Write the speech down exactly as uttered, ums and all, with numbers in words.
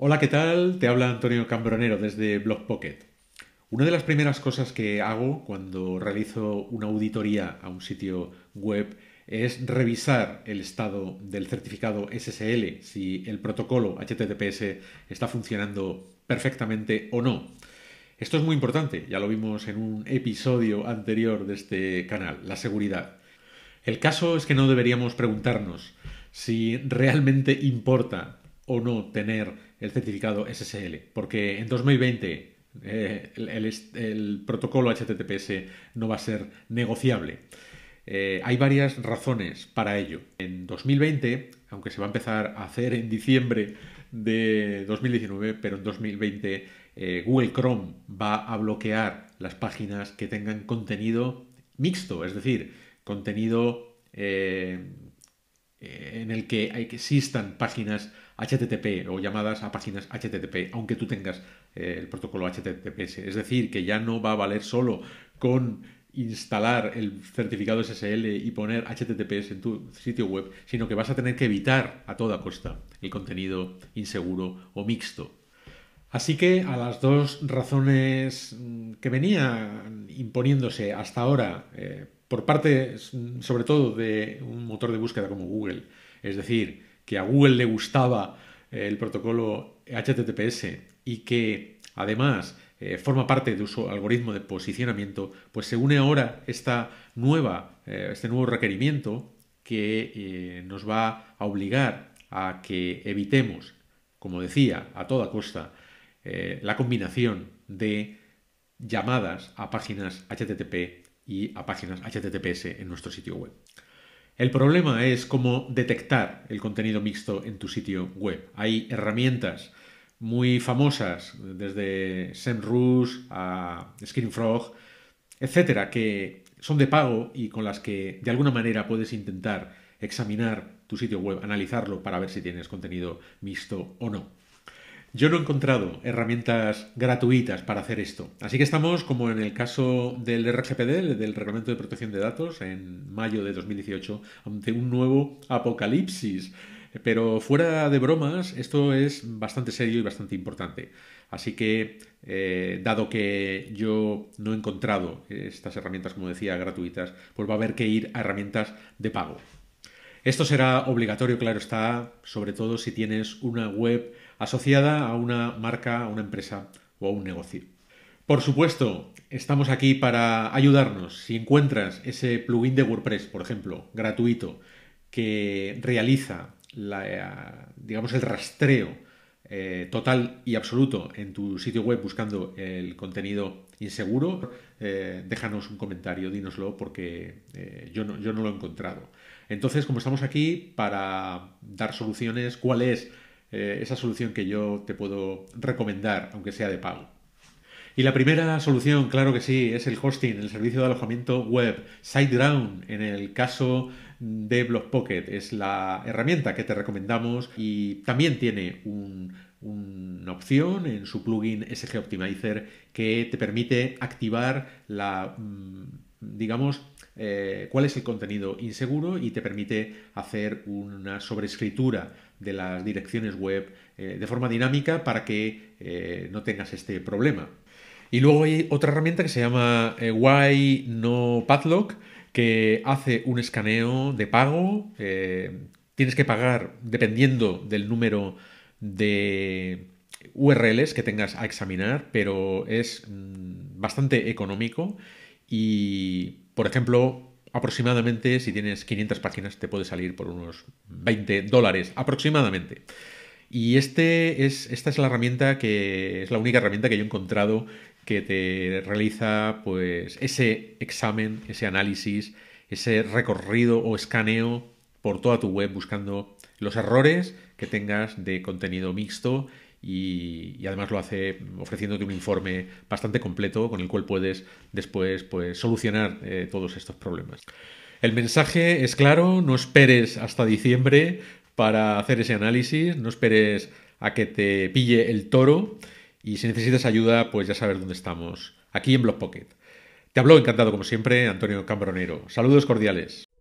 Hola, ¿qué tal? Te habla Antonio Cambronero desde BlogPocket. Una de las primeras cosas que hago cuando realizo una auditoría a un sitio web es revisar el estado del certificado S S L, si el protocolo H T T P S está funcionando perfectamente o no. Esto es muy importante, ya lo vimos en un episodio anterior de este canal, la seguridad. El caso es que no deberíamos preguntarnos si realmente importa o no tener el certificado S S L, porque en dos mil veinte eh, el, el, el, protocolo H T T P S no va a ser negociable. Eh, hay varias razones para ello. En dos mil veinte, aunque se va a empezar a hacer en diciembre de dos mil diecinueve, pero en dos mil veinte eh, Google Chrome va a bloquear las páginas que tengan contenido mixto, es decir, contenido eh, en el que, hay que existan páginas H T T P o llamadas a páginas H T T P, aunque tú tengas eh, el protocolo H T T P S. Es decir, que ya no va a valer solo con instalar el certificado S S L y poner H T T P S en tu sitio web, sino que vas a tener que evitar a toda costa el contenido inseguro o mixto. Así que a las dos razones que venían imponiéndose hasta ahora eh, por parte sobre todo de un motor de búsqueda como Google, es decir, que a Google le gustaba eh, el protocolo H T T P S y que además eh, forma parte de su algoritmo de posicionamiento, pues se une ahora esta nueva, eh, este nuevo requerimiento que eh, nos va a obligar a que evitemos, como decía, a toda costa, eh, la combinación de llamadas a páginas H T T P y a páginas H T T P S en nuestro sitio web. El problema es cómo detectar el contenido mixto en tu sitio web. Hay herramientas muy famosas, desde SEMrush a ScreenFrog, etcétera, que son de pago y con las que de alguna manera puedes intentar examinar tu sitio web, analizarlo para ver si tienes contenido mixto o no. Yo no he encontrado herramientas gratuitas para hacer esto. Así que estamos, como en el caso del R G P D, del Reglamento de Protección de Datos, en mayo de dos mil dieciocho, ante un nuevo apocalipsis. Pero fuera de bromas, esto es bastante serio y bastante importante. Así que, eh, dado que yo no he encontrado estas herramientas, como decía, gratuitas, pues va a haber que ir a herramientas de pago. Esto será obligatorio, claro está, sobre todo si tienes una web asociada a una marca, a una empresa o a un negocio. Por supuesto, estamos aquí para ayudarnos. Si encuentras ese plugin de WordPress, por ejemplo, gratuito, que realiza la, digamos, el rastreo eh, total y absoluto en tu sitio web buscando el contenido inseguro, eh, déjanos un comentario, dínoslo, porque eh, yo, no, yo no lo he encontrado. Entonces, como estamos aquí para dar soluciones, ¿cuál es eh, esa solución que yo te puedo recomendar, aunque sea de pago? Y la primera solución, claro que sí, es el hosting, el servicio de alojamiento web. SiteGround, en el caso de BlogPocket, es la herramienta que te recomendamos y también tiene un, una opción en su plugin S G Optimizer que te permite activar la, digamos, eh, cuál es el contenido inseguro y te permite hacer una sobreescritura de las direcciones web eh, de forma dinámica para que eh, no tengas este problema. Y luego hay otra herramienta que se llama eh, Why No Padlock, que hace un escaneo de pago. Eh, tienes que pagar dependiendo del número de U R Ls que tengas a examinar, pero es mmm, bastante económico y, por ejemplo, aproximadamente si tienes quinientas páginas te puede salir por unos veinte dólares aproximadamente. Y este es, esta es la herramienta que es la única herramienta que yo he encontrado que te realiza pues ese examen, ese análisis, ese recorrido o escaneo por toda tu web buscando los errores que tengas de contenido mixto y, y además lo hace ofreciéndote un informe bastante completo con el cual puedes después pues solucionar eh, todos estos problemas. El mensaje es claro, no esperes hasta diciembre para hacer ese análisis, no esperes a que te pille el toro y si necesitas ayuda, pues ya sabes dónde estamos, aquí en BlogPocket. Te habló encantado como siempre Antonio Cambronero. Saludos cordiales.